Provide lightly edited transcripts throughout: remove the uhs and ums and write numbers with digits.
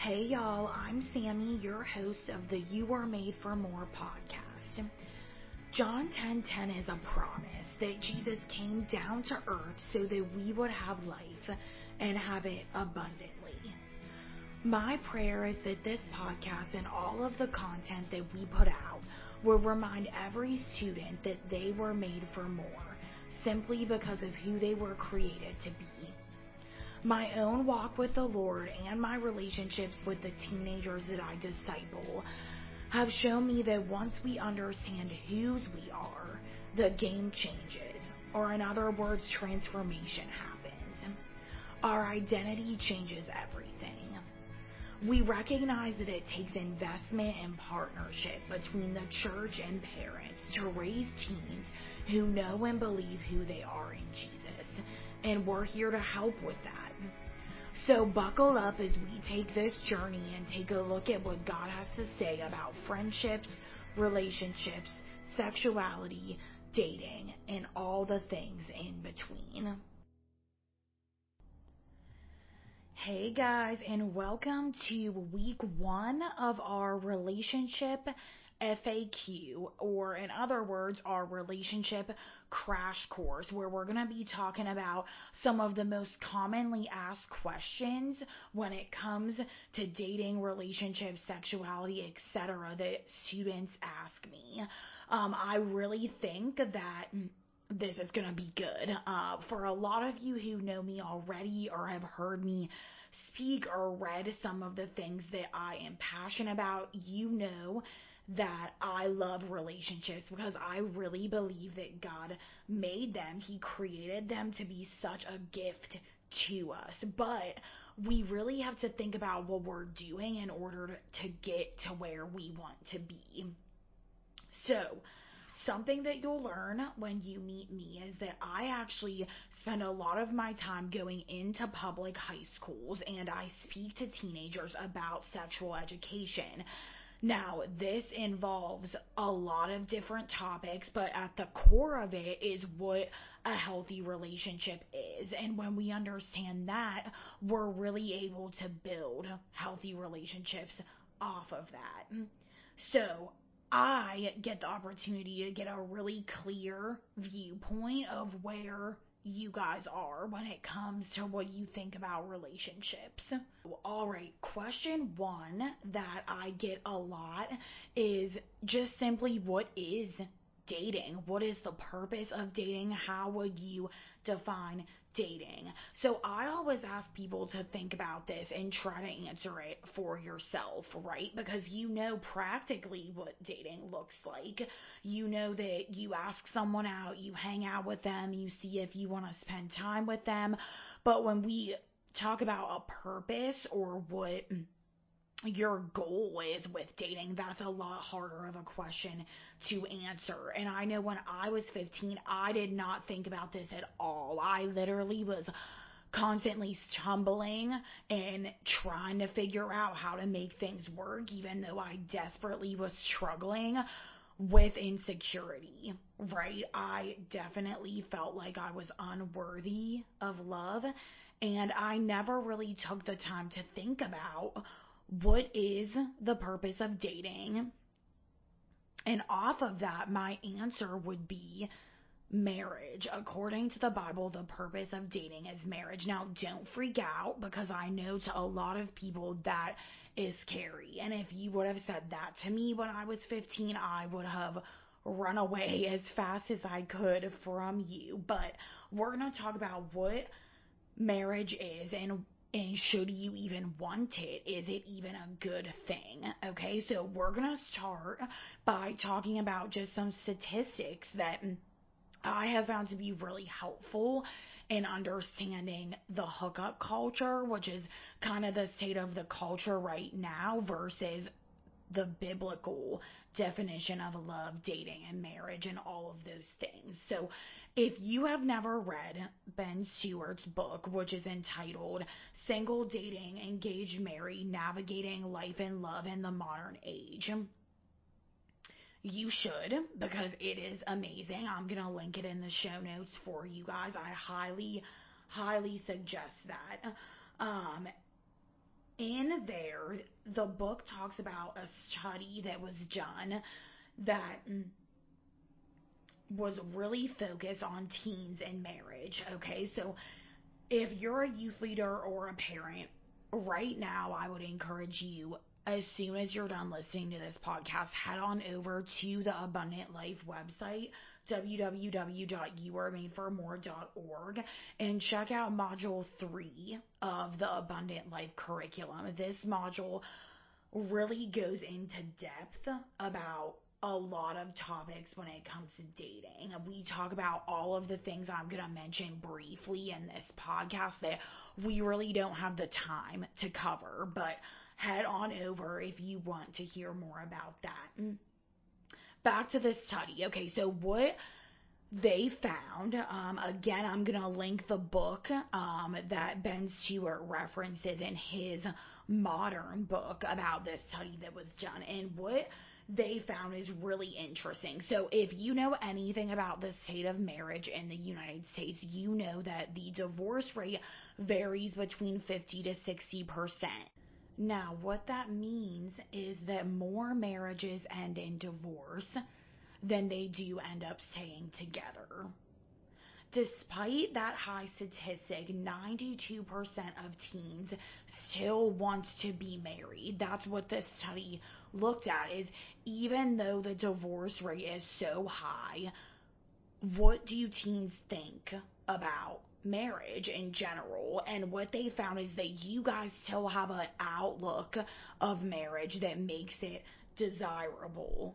Hey y'all, I'm Sammy, your host of the You Are Made for More podcast. John 10:10 is a promise that Jesus came down to earth so that we would have life and have it abundantly. My prayer is that this podcast and all of the content that we put out will remind every student that they were made for more, simply because of who they were created to be. My own walk with the Lord and my relationships with the teenagers that I disciple have shown me that once we understand whose we are, the game changes, or in other words, transformation happens. Our identity changes everything. We recognize that it takes investment and partnership between the church and parents to raise teens who know and believe who they are in Jesus, and we're here to help with that. So buckle up as we take this journey and take a look at what God has to say about friendships, relationships, sexuality, dating, and all the things in between. Hey guys, and welcome to week 1 of our relationship FAQ, or in other words, our relationship crash course, where we're going to be talking about some of the most commonly asked questions when it comes to dating, relationships, sexuality, etc. that students ask me. I really think that this is going to be good. For a lot of you who know me already or have heard me speak or read some of the things that I am passionate about, you know that I love relationships because I really believe that God made them. He created them to be such a gift to us. But we really have to think about what we're doing in order to get to where we want to be. So, something that you'll learn when you meet me is that I actually spend a lot of my time going into public high schools and I speak to teenagers about sexual education. Now, this involves a lot of different topics, but at the core of it is what a healthy relationship is. And when we understand that, we're really able to build healthy relationships off of that. So, I get the opportunity to get a really clear viewpoint of where you guys are when it comes to what you think about relationships. Alright, question 1 that I get a lot is just simply, what is dating? What is the purpose of dating? How would you define dating? So I always ask people to think about this and try to answer it for yourself, right? Because you know practically what dating looks like. You know that you ask someone out, you hang out with them, you see if you want to spend time with them. But when we talk about a purpose or what your goal is with dating, that's a lot harder of a question to answer. And I know when I was 15, I did not think about this at all. I literally was constantly stumbling and trying to figure out how to make things work, even though I desperately was struggling with insecurity, right? I definitely felt like I was unworthy of love, and I never really took the time to think about what is the purpose of dating. And off of that, my answer would be marriage. According to the Bible, the purpose of dating is marriage. Now, don't freak out, because I know to a lot of people that is scary. And if you would have said that to me when I was 15, I would have run away as fast as I could from you. But we're going to talk about what marriage is and should you even want it? Is it even a good thing? Okay, so we're going to start by talking about just some statistics that I have found to be really helpful in understanding the hookup culture, which is kind of the state of the culture right now, versus the biblical definition of love, dating, and marriage, and all of those things. So if you have never read Ben Stewart's book, which is entitled Single, Dating, Engaged, Married, Navigating Life and Love in the Modern Age, you should, because it is amazing. I'm going to link it in the show notes for you guys. I highly suggest that. In there, the book talks about a study that was done that was really focused on teens and marriage. Okay, so if you're a youth leader or a parent, right now I would encourage you, as soon as you're done listening to this podcast, head on over to the Abundant Life website, www.youaremadeformore.org, and check out Module 3 of the Abundant Life curriculum. This module really goes into depth about a lot of topics when it comes to dating. We talk about all of the things I'm going to mention briefly in this podcast that we really don't have the time to cover, but head on over if you want to hear more about that. Back to the study. Okay, so what they found, again, I'm going to link the book that Ben Stewart references in his modern book about this study that was done. And what they found is really interesting. So if you know anything about the state of marriage in the United States, you know that the divorce rate varies between 50 to 60%. Now, what that means is that more marriages end in divorce than they do end up staying together. Despite that high statistic, 92% of teens still want to be married. That's what this study looked at, is even though the divorce rate is so high, what do teens think about marriage in general? And what they found is that you guys still have an outlook of marriage that makes it desirable.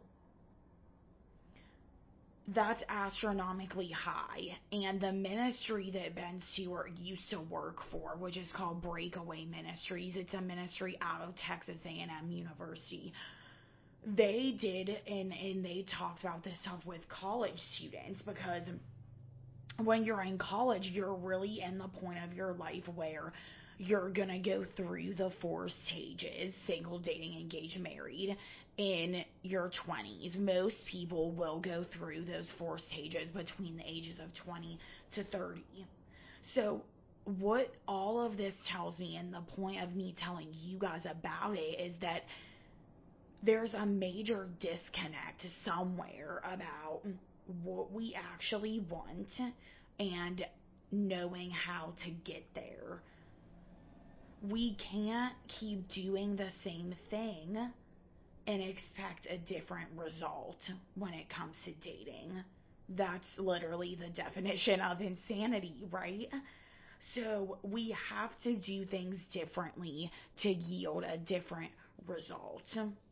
That's astronomically high. And the ministry that Ben Stewart used to work for, which is called Breakaway Ministries, it's a ministry out of Texas A&M University. They did, and they talked about this stuff with college students, because when you're in college, you're really in the point of your life where you're going to go through the 4 stages: single, dating, engaged, married, in your 20s. Most people will go through those 4 stages between the ages of 20 to 30. So what all of this tells me, and the point of me telling you guys about it, is that there's a major disconnect somewhere about what we actually want and knowing how to get there. We can't keep doing the same thing and expect a different result when it comes to dating. That's literally the definition of insanity, right? So we have to do things differently to yield a different result.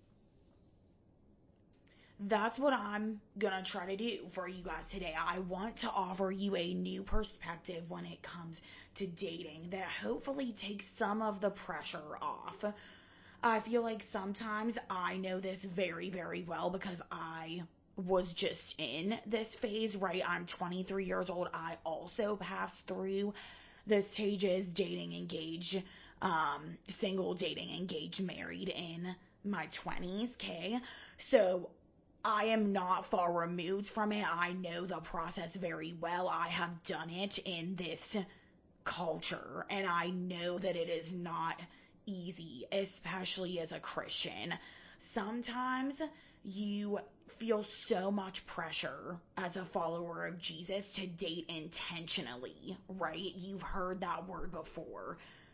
That's what I'm going to try to do for you guys today. I want to offer you a new perspective when it comes to dating that hopefully takes some of the pressure off. I feel like sometimes I know this very, very well because I was just in this phase, right? I'm 23 years old. I also passed through the stages: dating, engaged, single, dating, engaged, married in my 20s, okay? So I am not far removed from it. I know the process very well. I have done it in this culture, and I know that it is not easy, especially as a Christian. Sometimes you feel so much pressure as a follower of Jesus to date intentionally, right? You've heard that word before.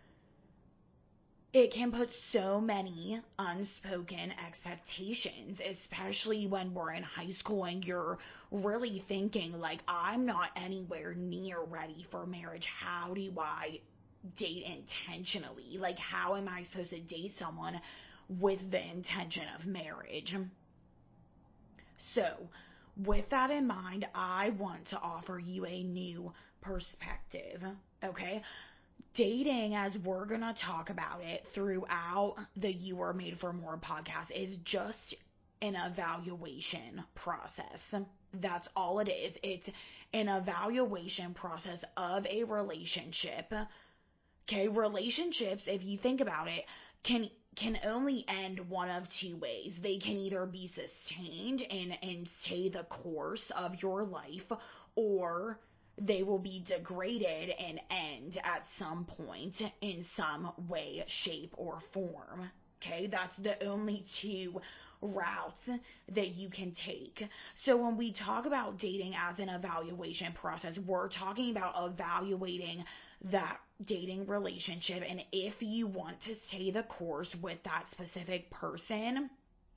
It can put so many unspoken expectations, especially when we're in high school and you're really thinking, like, I'm not anywhere near ready for marriage. How do I date intentionally? Like, how am I supposed to date someone with the intention of marriage? So, with that in mind, I want to offer you a new perspective, okay? Dating, as we're going to talk about it throughout the You Are Made for More podcast, is just an evaluation process. That's all it is. It's an evaluation process of a relationship. Okay, relationships, if you think about it, can only end one of 2 ways. They can either be sustained and stay the course of your life, or they will be degraded and end at some point in some way, shape, or form. Okay, that's the only two routes that you can take. So when we talk about dating as an evaluation process, we're talking about evaluating that dating relationship and if you want to stay the course with that specific person,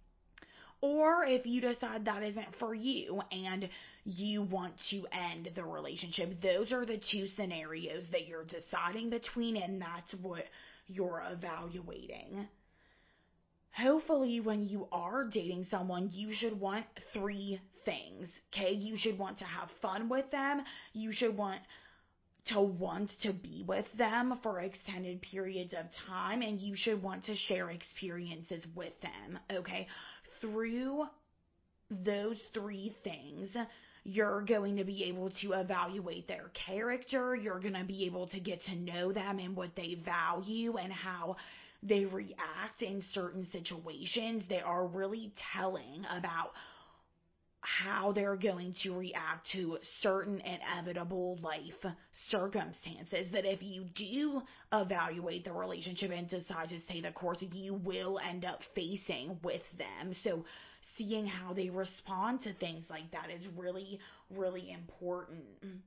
or if you decide that isn't for you and you want to end the relationship. Those are the two scenarios that you're deciding between, and that's what you're evaluating. Hopefully, when you are dating someone, you should want three things. Okay, you should want to have fun with them. You should want to be with them for extended periods of time, and you should want to share experiences with them. Okay, through those three things, you're going to be able to evaluate their character. You're going to be able to get to know them and what they value and how they react in certain situations. They are really telling about how they're going to react to certain inevitable life circumstances that if you do evaluate the relationship and decide to stay the course, you will end up facing with them. So seeing how they respond to things like that is really, really important.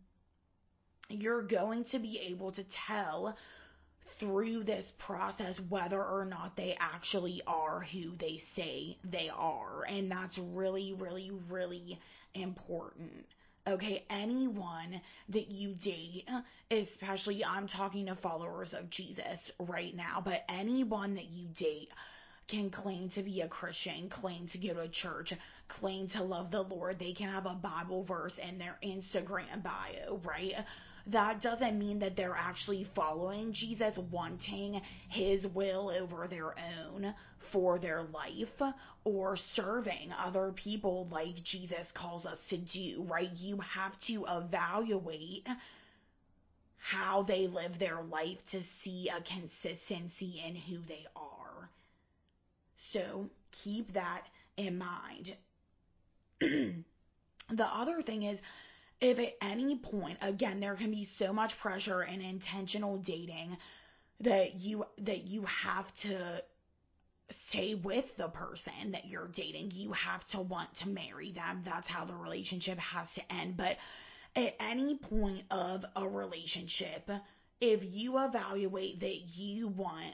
You're going to be able to tell through this process whether or not they actually are who they say they are. And that's really, really, really important. Okay, anyone that you date, especially I'm talking to followers of Jesus right now, but anyone that you date can claim to be a Christian, claim to go to church, claim to love the Lord. They can have a Bible verse in their Instagram bio, right? That doesn't mean that they're actually following Jesus, wanting his will over their own for their life, or serving other people like Jesus calls us to do, right? You have to evaluate how they live their life to see a consistency in who they are. So keep that in mind. The other thing is, if at any point, again, there can be so much pressure in intentional dating that you have to stay with the person that you're dating. You have to want to marry them. That's how the relationship has to end. But at any point of a relationship, if you evaluate that you want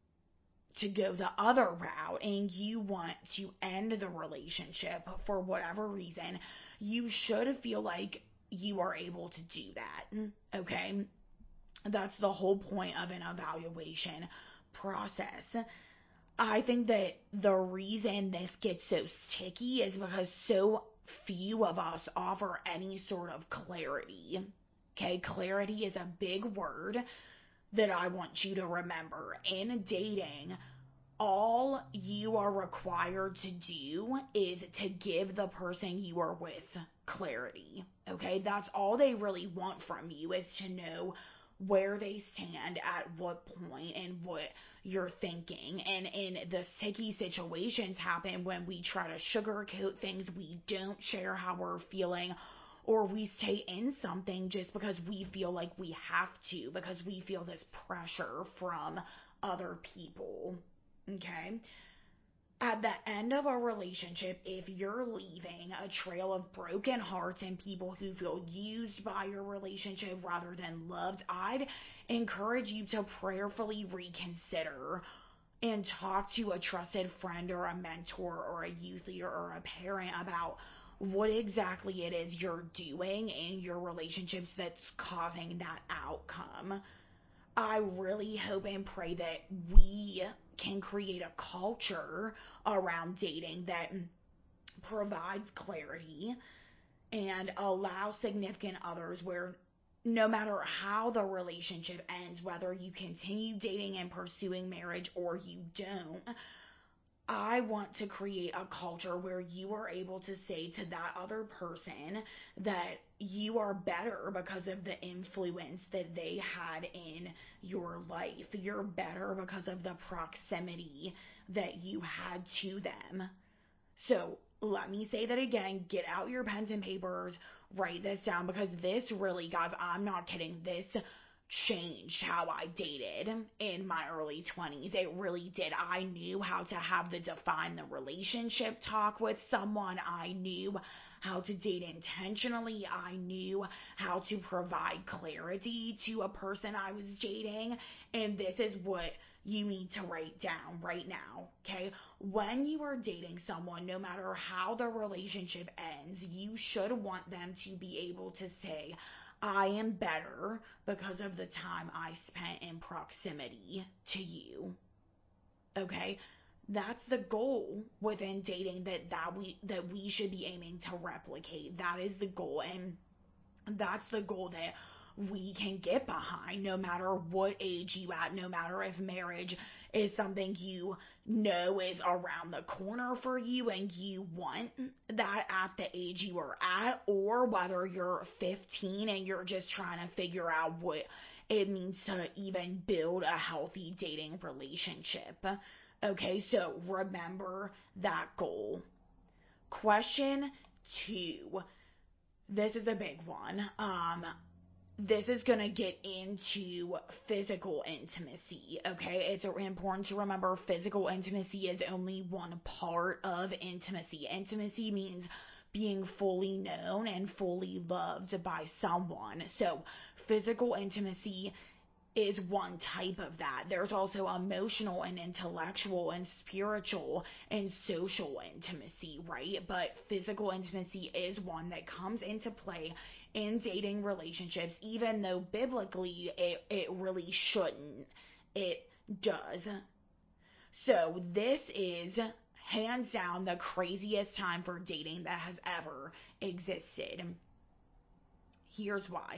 to go the other route and you want to end the relationship for whatever reason, you should feel like you are able to do that. Okay? That's the whole point of an evaluation process. I think that the reason this gets so sticky is because so few of us offer any sort of clarity. Okay? Clarity is a big word that I want you to remember. In dating, all you are required to do is to give the person you are with clarity. Okay? That's all they really want from you, is to know where they stand at what point and what you're thinking. And in the sticky situations happen when we try to sugarcoat things, we don't share how we're feeling, or we stay in something just because we feel like we have to, because we feel this pressure from other people. Okay? At the end of a relationship, if you're leaving a trail of broken hearts and people who feel used by your relationship rather than loved, I'd encourage you to prayerfully reconsider and talk to a trusted friend or a mentor or a youth leader or a parent about what exactly it is you're doing in your relationships that's causing that outcome. I really hope and pray that we can create a culture around dating that provides clarity and allows significant others where no matter how the relationship ends, whether you continue dating and pursuing marriage or you don't, I want to create a culture where you are able to say to that other person that you are better because of the influence that they had in your life. You're better because of the proximity that you had to them. So let me say that again. Get out your pens and papers. write this down because this really, guys, I'm not kidding, this changed how I dated in my early 20s. It really did. I knew how to have the define the relationship talk with someone. I knew how to date intentionally. I knew how to provide clarity to a person I was dating. And this is what you need to write down right now, okay? When you are dating someone, no matter how the relationship ends, you should want them to be able to say, I am better because of the time I spent in proximity to you. Okay? That's the goal within dating that we should be aiming to replicate. That is the goal, and that's the goal that we can get behind no matter what age you at, no matter if marriage is something you know is around the corner for you and you want that at the age you are at, or whether you're 15 and you're just trying to figure out what it means to even build a healthy dating relationship. Okay, so remember that goal. Question 2. This is a big one. This is going to get into physical intimacy, okay? It's important to remember physical intimacy is only one part of intimacy. Intimacy means being fully known and fully loved by someone. So, physical intimacy is one type of that. There's also emotional and intellectual and spiritual and social intimacy, right? But physical intimacy is one that comes into play in dating relationships, even though biblically it really shouldn't. It does. So this is hands down the craziest time for dating that has ever existed. Here's why.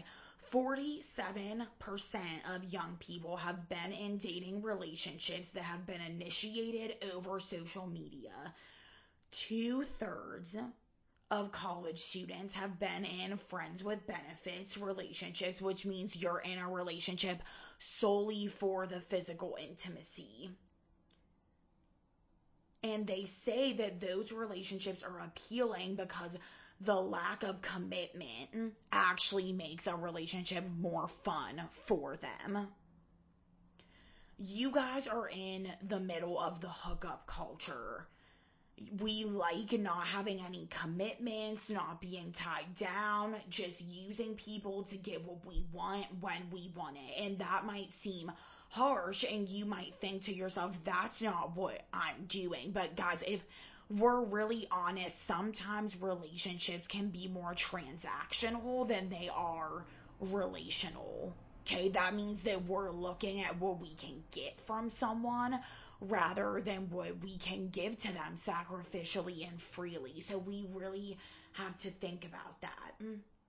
47% of young people have been in dating relationships that have been initiated over social media. 2/3 of college students have been in friends with benefits relationships, which means you're in a relationship solely for the physical intimacy. And they say that those relationships are appealing because the lack of commitment actually makes a relationship more fun for them. You guys are in the middle of the hookup culture. We like not having any commitments, not being tied down, just using people to get what we want when we want it. And that might seem harsh, and you might think to yourself, that's not what I'm doing. But guys, if we're really honest, sometimes relationships can be more transactional than they are relational. Okay, that means that we're looking at what we can get from someone rather than what we can give to them sacrificially and freely. So we really have to think about that.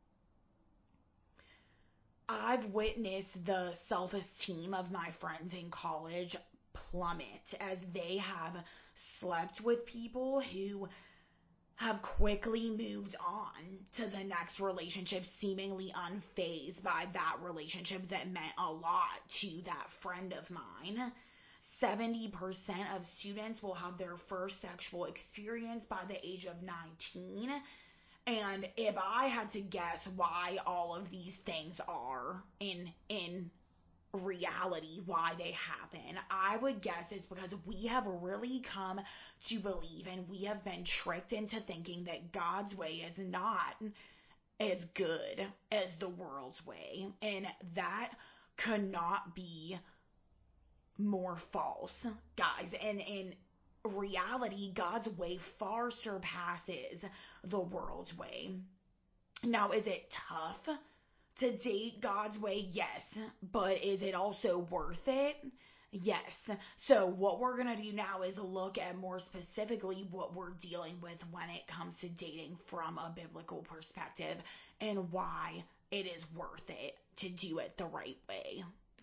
I've witnessed the self-esteem of my friends in college plummet as they have slept with people who have quickly moved on to the next relationship, seemingly unfazed by that relationship that meant a lot to that friend of mine. 70% of students will have their first sexual experience by the age of 19. And if I had to guess why all of these things are in reality, why they happen, I would guess it's because we have really come to believe and we have been tricked into thinking that God's way is not as good as the world's way. And that could not be more false, guys. And in reality, God's way far surpasses the world's way. Now, is it tough to date God's way? Yes. But is it also worth it? Yes. So what we're going to do now is look at more specifically what we're dealing with when it comes to dating from a biblical perspective and why it is worth it to do it the right way.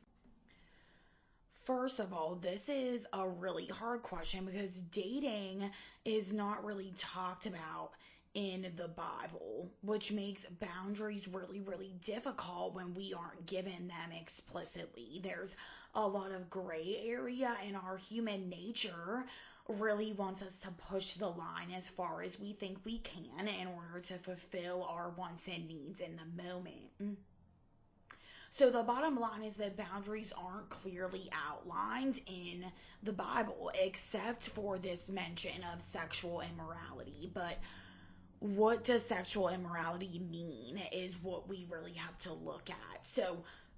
First of all, this is a really hard question because dating is not really talked about in the Bible, which makes boundaries really, really difficult when we aren't given them explicitly. There's a lot of gray area in our human nature really wants us to push the line as far as we think we can in order to fulfill our wants and needs in the moment. So the bottom line is that boundaries aren't clearly outlined in the Bible, except for this mention of sexual immorality. But what does sexual immorality mean is what we really have to look at. So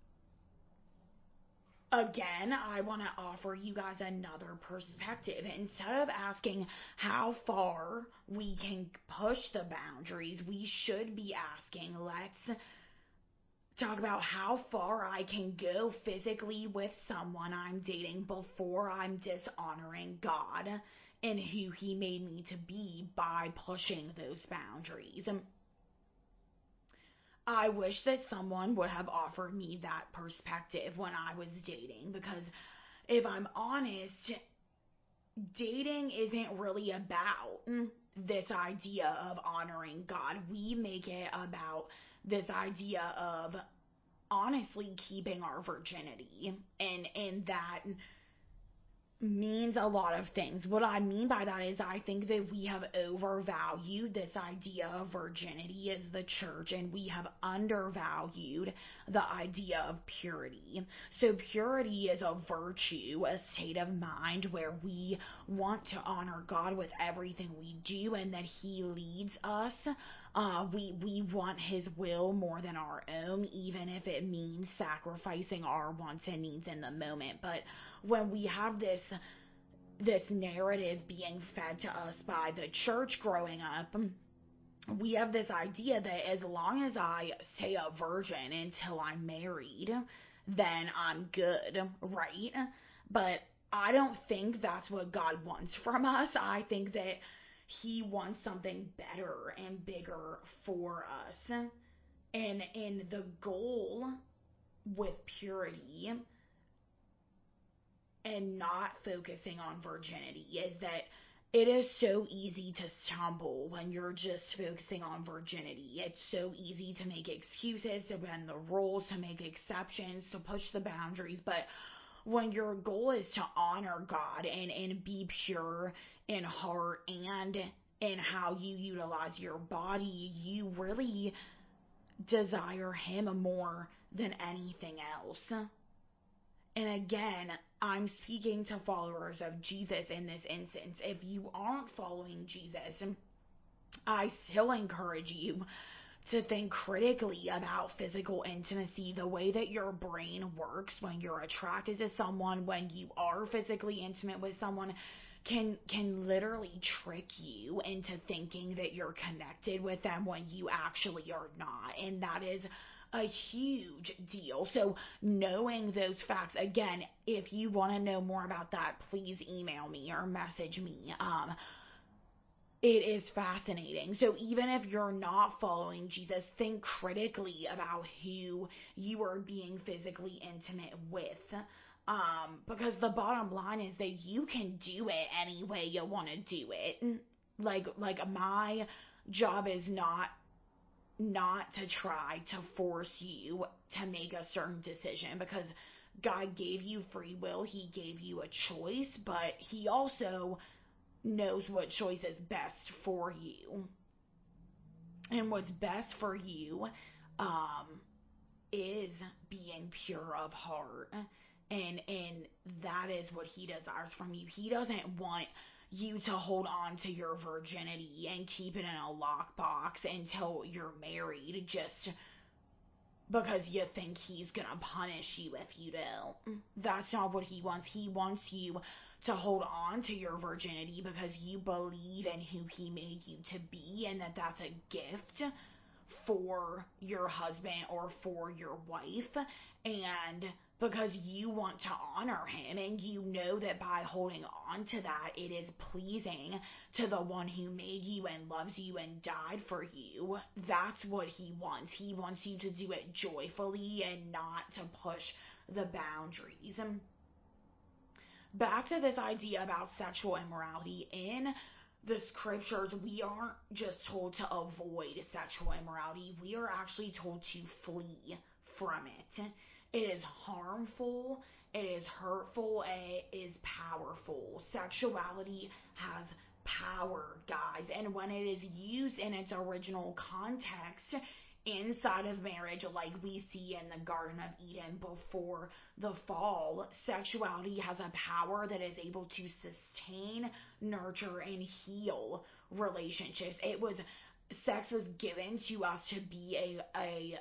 again, I want to offer you guys another perspective. Instead of asking how far we can push the boundaries, we should be asking, let's talk about how far I can go physically with someone I'm dating before I'm dishonoring God and who He made me to be by pushing those boundaries. I wish that someone would have offered me that perspective when I was dating, because if I'm honest, dating isn't really about this idea of honoring God. We make it about this idea of honestly keeping our virginity, and that means a lot of things. What I mean by that is I think that we have overvalued this idea of virginity as the church, and we have undervalued the idea of purity. So purity is a virtue, a state of mind where we want to honor God with everything we do, and that He leads us. We want His will more than our own, even if it means sacrificing our wants and needs in the moment. But when we have this narrative being fed to us by the church growing up, we have this idea that as long as I stay a virgin until I'm married, then I'm good, right? But I don't think that's what God wants from us. I think that He wants something better and bigger for us. And the goal with purity and not focusing on virginity is that it is so easy to stumble when you're just focusing on virginity. It's so easy to make excuses, to bend the rules, to make exceptions, to push the boundaries. But when your goal is to honor God and be pure in heart and in how you utilize your body, you really desire Him more than anything else. And again, I'm speaking to followers of Jesus in this instance. If you aren't following Jesus, I still encourage you to think critically about physical intimacy, the way that your brain works when you're attracted to someone, when you are physically intimate with someone, can literally trick you into thinking that you're connected with them when you actually are not. And that is a huge deal. So knowing those facts, again, if you want to know more about that, please email me or message me. It is fascinating. So even if you're not following Jesus, think critically about who you are being physically intimate with. Because the bottom line is that you can do it any way you want to do it. Like my job is not to try to force you to make a certain decision, because God gave you free will. He gave you a choice, but He also knows what choice is best for you. And what's best for you is being pure of heart. And that is what He desires from you. He doesn't want you to hold on to your virginity and keep it in a lockbox until you're married, just because you think He's gonna punish you if you don't. That's not what He wants. He wants you to hold on to your virginity because you believe in who He made you to be, and that that's a gift for your husband or for your wife, and because you want to honor Him, and you know that by holding on to that, it is pleasing to the one who made you and loves you and died for you. That's what He wants. He wants you to do it joyfully and not to push the boundaries. Back to this idea about sexual immorality. In the scriptures, we aren't just told to avoid sexual immorality. We are actually told to flee from it. It is harmful, it is hurtful, and it is powerful. Sexuality has power, guys, and when it is used in its original context inside of marriage, like we see in the Garden of Eden before the fall, sexuality has a power that is able to sustain, nurture, and heal relationships. Sex was given to us to be a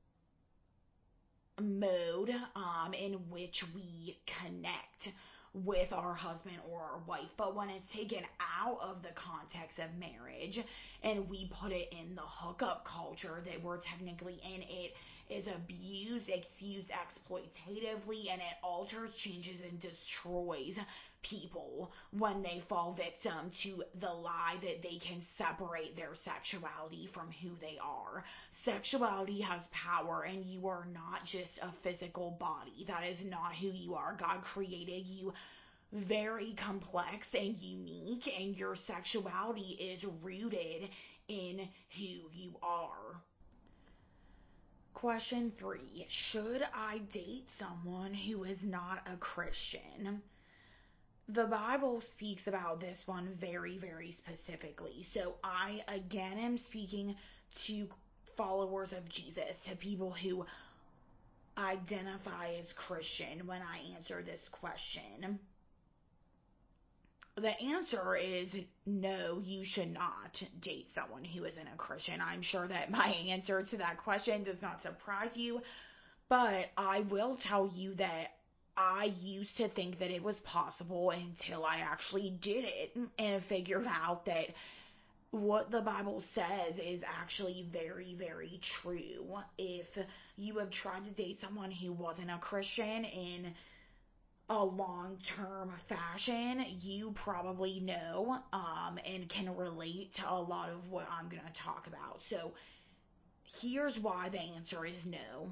mode in which we connect with our husband or our wife. But when it's taken out of the context of marriage and we put it in the hookup culture that we're technically in, it is abused, it's used exploitatively, and it alters, changes, and destroys people when they fall victim to the lie that they can separate their sexuality from who they are. Sexuality has power, and you are not just a physical body. That is not who you are. God created you very complex and unique, and your sexuality is rooted in who you are. Question 3. Should I date someone who is not a Christian? The Bible speaks about this one very, very specifically. So I, again, am speaking to followers of Jesus, to people who identify as Christian when I answer this question. The answer is no, you should not date someone who isn't a Christian. I'm sure that my answer to that question does not surprise you, but I will tell you that I used to think that it was possible until I actually did it and figured out that what the Bible says is actually very, very true. If you have tried to date someone who wasn't a Christian in a long-term fashion, you probably know and can relate to a lot of what I'm going to talk about. So here's why the answer is no.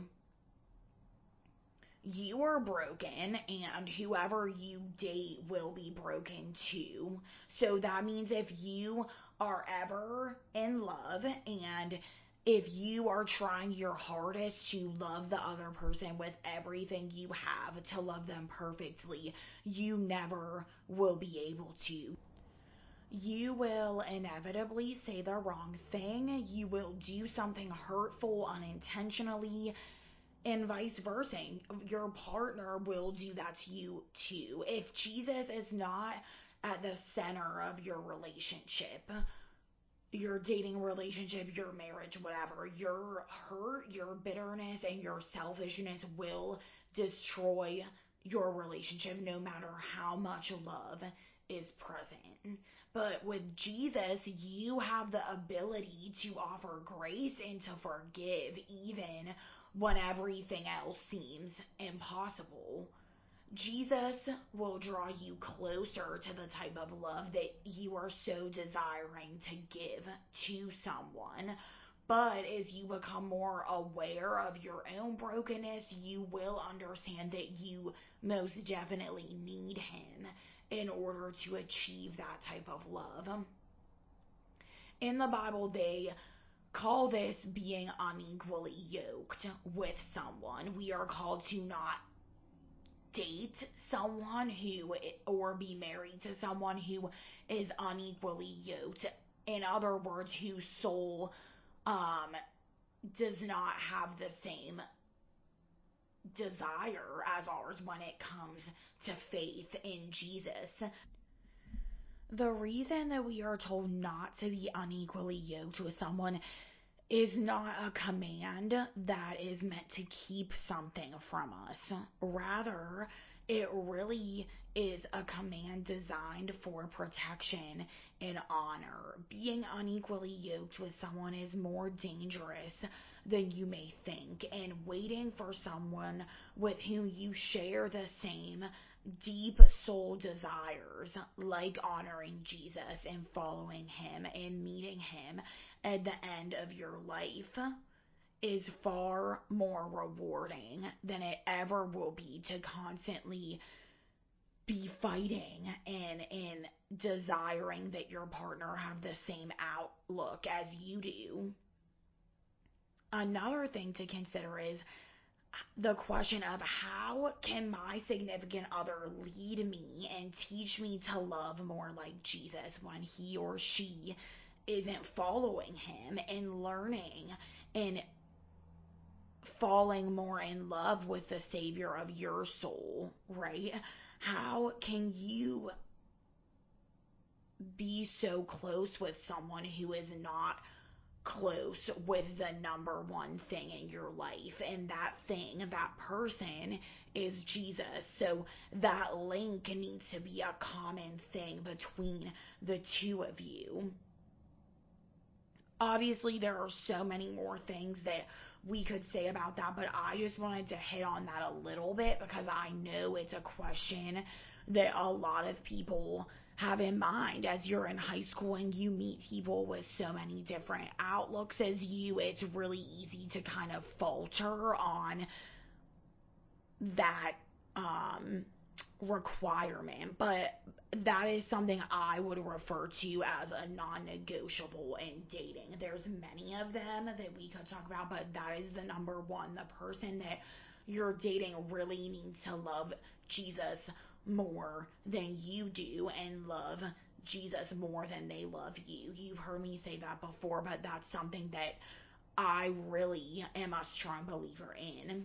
You are broken, and whoever you date will be broken too. So that means if you are ever in love and if you are trying your hardest to love the other person with everything you have, to love them perfectly, you never will be able to. You will inevitably say the wrong thing. You will do something hurtful unintentionally, and vice versa. Your partner will do that to you too. If Jesus is not at the center of your relationship, your dating relationship, your marriage, whatever, your hurt, your bitterness, and your selfishness will destroy your relationship no matter how much love is present. But with Jesus, you have the ability to offer grace and to forgive even when everything else seems impossible. Jesus will draw you closer to the type of love that you are so desiring to give to someone. But as you become more aware of your own brokenness, you will understand that you most definitely need Him in order to achieve that type of love. In the Bible, they call this being unequally yoked with someone. We are called to not date someone who, or be married to someone who is unequally yoked. In other words, whose soul does not have the same desire as ours when it comes to faith in Jesus. The reason that we are told not to be unequally yoked with someone is not a command that is meant to keep something from us. Rather, it really is a command designed for protection and honor. Being unequally yoked with someone is more dangerous than you may think, and waiting for someone with whom you share the same deep soul desires, like honoring Jesus and following Him and meeting Him at the end of your life, is far more rewarding than it ever will be to constantly be fighting and desiring that your partner have the same outlook as you do. Another thing to consider is the question of how can my significant other lead me and teach me to love more like Jesus when he or she isn't following him and learning and falling more in love with the Savior of your soul, right? How can you be so close with someone who is not close with the number one thing in your life? And that thing, that person is Jesus. So that link needs to be a common thing between the two of you. Obviously, there are so many more things that we could say about that, but I just wanted to hit on that a little bit because I know it's a question that a lot of people have in mind as you're in high school and you meet people with so many different outlooks as you. It's really easy to kind of falter on that requirement, but that is something I would refer to as a non-negotiable in dating. There's many of them that we could talk about, but that is the number one. The person that you're dating really needs to love Jesus more than you do and love Jesus more than they love you. You've heard me say that before, but that's something that I really am a strong believer in.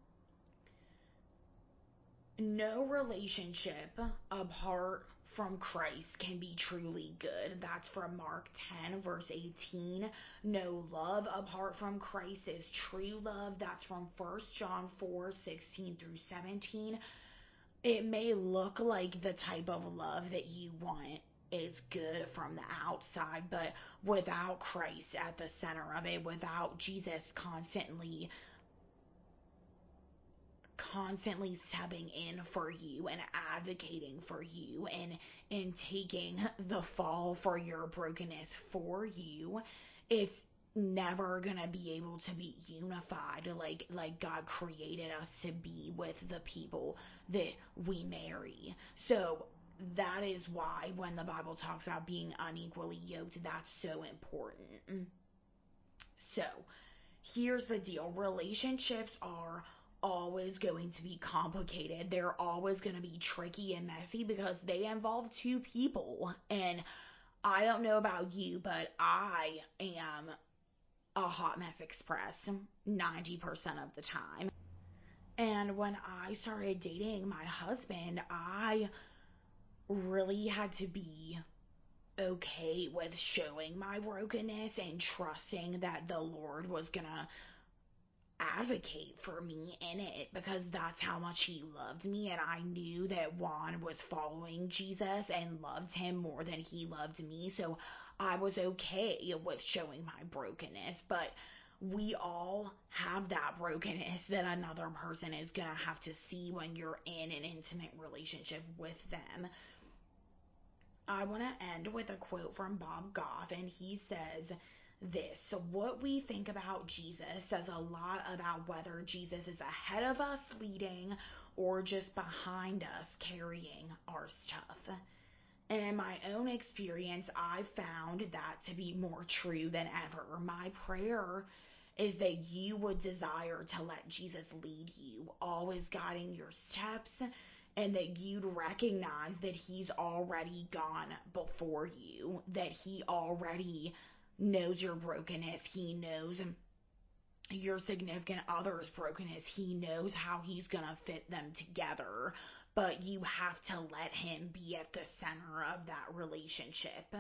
No relationship apart from Christ can be truly good. That's from Mark 10, verse 18. No love apart from Christ is true love. That's from 1 John 4, 16 through 17. It may look like the type of love that you want is good from the outside, but without Christ at the center of it, without Jesus constantly stepping in for you and advocating for you and taking the fall for your brokenness for you, it's never gonna be able to be unified like God created us to be with the people that we marry. So that is why when the Bible talks about being unequally yoked, that's so important. So here's the deal. Relationships are always going to be complicated. They're always going to be tricky and messy because they involve two people. And I don't know about you, but I am a hot mess express 90% of the time. And when I started dating my husband, I really had to be okay with showing my brokenness and trusting that the Lord was gonna advocate for me in it because that's how much he loved me, and I knew that Juan was following Jesus and loved him more than he loved me, so I was okay with showing my brokenness. But we all have that brokenness that another person is gonna have to see when you're in an intimate relationship with them. I want to end with a quote from Bob Goff, and he says this: what we think about Jesus says a lot about whether Jesus is ahead of us leading or just behind us carrying our stuff. And in my own experience, I've found that to be more true than ever. My prayer is that you would desire to let Jesus lead you, always guiding your steps, and that you'd recognize that he's already gone before you, that he already knows your brokenness, he knows your significant other's brokenness, he knows how he's gonna fit them together, but you have to let him be at the center of that relationship.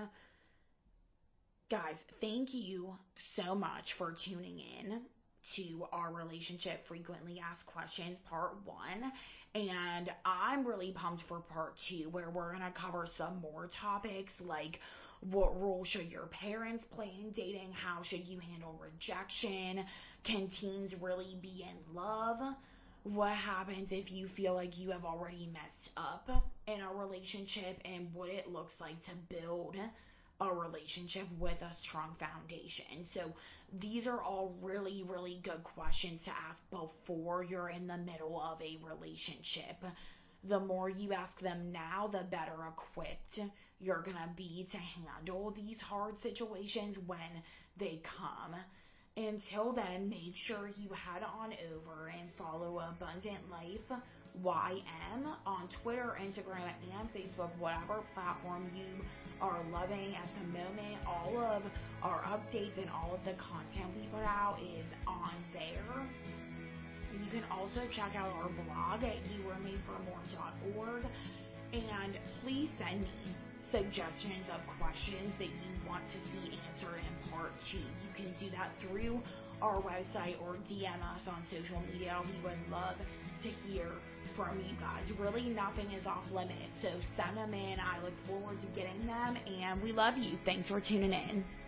Guys, thank you so much for tuning in to our Relationship Frequently Asked Questions Part 1. And I'm really pumped for Part 2, where we're going to cover some more topics like what role should your parents play in dating? How should you handle rejection? Can teens really be in love? What happens if you feel like you have already messed up in a relationship, and what it looks like to build a relationship with a strong foundation. So these are all really, really good questions to ask before you're in the middle of a relationship. The more you ask them now, the better equipped you're going to be to handle these hard situations when they come. Until then, make sure you head on over and follow Abundant Life YM on Twitter, Instagram, and Facebook, whatever platform you are loving at the moment. All of our updates and all of the content we put out is on there. You can also check out our blog at youweremadeformore.org, and please send me suggestions of questions that you want to see answered in part 2. You can do that through our website or DM us on social media. We would love to hear from you guys. Really, nothing is off limits, so send them in. I look forward to getting them, and we love you. Thanks for tuning in.